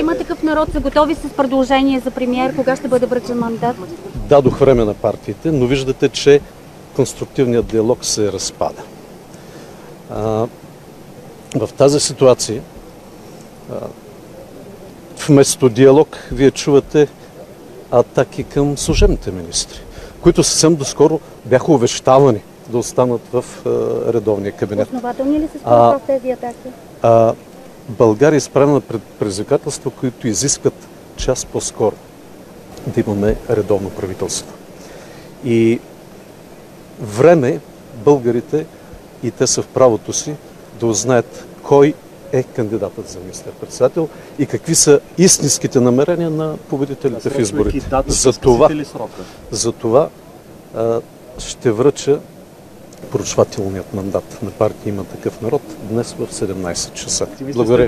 Има такъв народ са готови с предложение за премиер. Кога ще бъде връчен мандат? Дадох време на партиите, но виждате, че конструктивният диалог се разпада. В тази ситуация, вместо диалог, вие чувате атаки към служебните министри, които съвсем доскоро бяха увещавани да останат в редовния кабинет. Основателни ли се според тези атаки? България е изправена пред предизвикателства, които изискват час по-скоро да имаме редовно правителство. И време българите, и те са в правото си, да узнаят кой е кандидатът за министър-председател и какви са истинските намерения на победителите в изборите. За това ще връча поручвателният мандат на партия "Има такъв народ" днес в 17 часа. Благодаря.